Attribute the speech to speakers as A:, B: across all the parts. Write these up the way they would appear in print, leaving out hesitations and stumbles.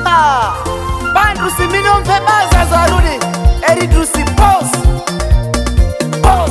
A: mama Bandru simini umfemaza zarudi Eridrusi boss Boss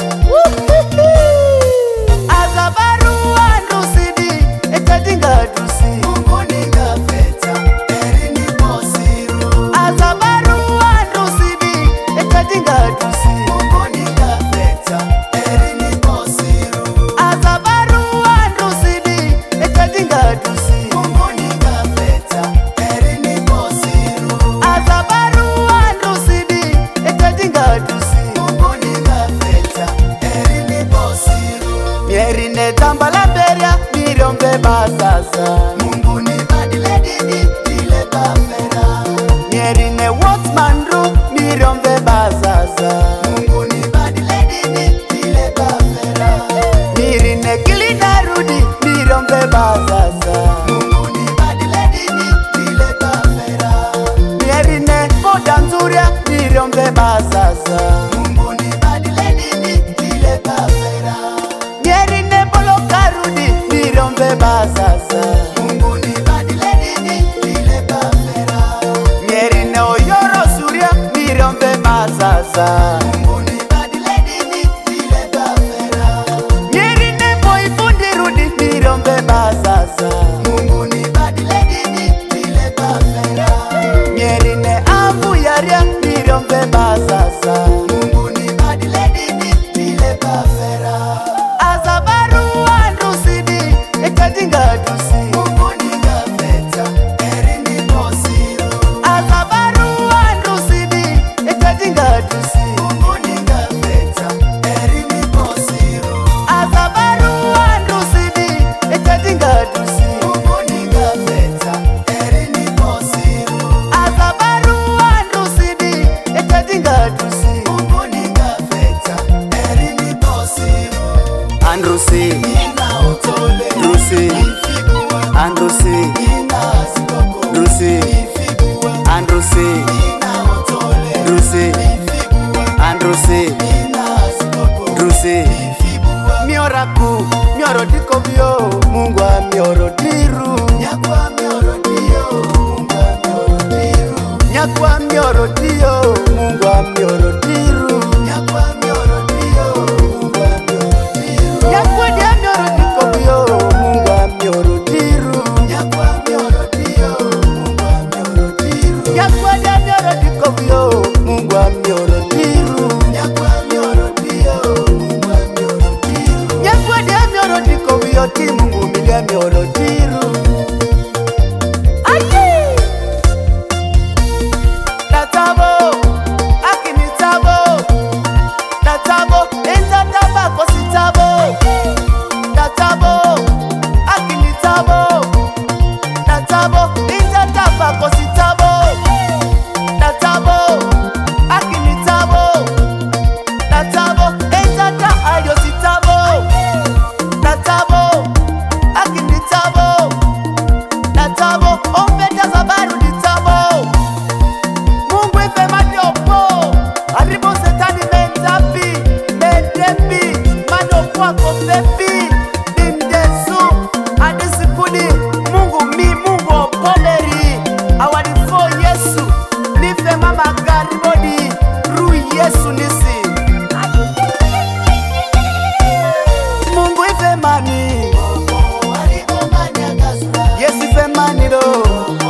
A: Azabaru andrusidi Etadinga drusi Munguninga feta Erini bosiru Azabaru andrusidi Etadinga drusi Munguninga feta Erini bosiru Azabaru andrusidi Etadinga drusi Munguninga feta Erini bosiru Azabaru andrusidi Etadinga drusi Munguninga feta Erini bosiru Mierine tambala beria Mirombe bazaza Mungu ni badile didi Dile bafera Mierine Watmanru Mirombe bazaza Mungu ni badile didi Dile bafera Mirine Kilina Rudi Mirombe bazaza Mungu ni badile didi Dile bafera Mierine Kodanzuria Mirombe bazaza Mungu ni badile didi Dile bafera Mierine Bolokarudi Mirombe bazaza Mungu ni badile didi Dile bafera Mierine Oyoro Surya Mirombe bazaza Mungu ni badile didi Dile bafera Mierine Boifundi Rudi Mirombe bazaza Mungu ni badile didi Dile bafera Mierine Abu Yaria Mirombe bazaza Mungu ni badile didi Dile bafera Azabaru andrusidi Etadinga drusi Mungu ni gafeta Erini bosiru Azabaru andrusidi Etadinga drusi Mungu ni gafeta Erini bosiru Azabaru andrusidi Etadinga drusi Mungu ni gafeta Erini bosiru Azabaru andrusidi Etadinga drusi Mungu ni gafeta Erini bosiru Andrusi Ina utole Drusi Ifigua Andrusi Ina asikoko Drusi Ifigua Andrusi Ina utole Drusi Ifigua Andrusi Ina asikoko Drusi Ifigua Mioraku Miorodiko vyo Mungu wa miorodiru Nyakwa miorodio Mungu wa miorodiru Nyakwa miorodio Mungu wa miorodiru Nyakwa miorodio Mungu wa miorodiru Nyakwa dia miorodiko vyo Mungu wa miorodiru Nyakwa miorodio Mungu wa miorodiru Nyakwa dia miorodiko vyo Mungu wa miorodiru Nyakwa miorodio Mungu wa miorodiru Nyakwa dia miorodiko vyo ti Mungu milia miorodiru Aye Natabo Akinitabo Natabo Entataba kositabo Natabo Akinitabo Natabo Entataba kositabo Natabo Akinitabo Natabo Entata ayositabo Natabo Akinitabo Natabo Ompeta zabaru ditabo Mungu ife madiopo Arribo setani menzapi Mendepi Mano kwako pepi Nindesu Adesikuni Mungu mi Mungu opomeri Awadifo Yesu Nife mama garibodi Ru Yesu nisi Mungu ife mani Yesu ife mani lo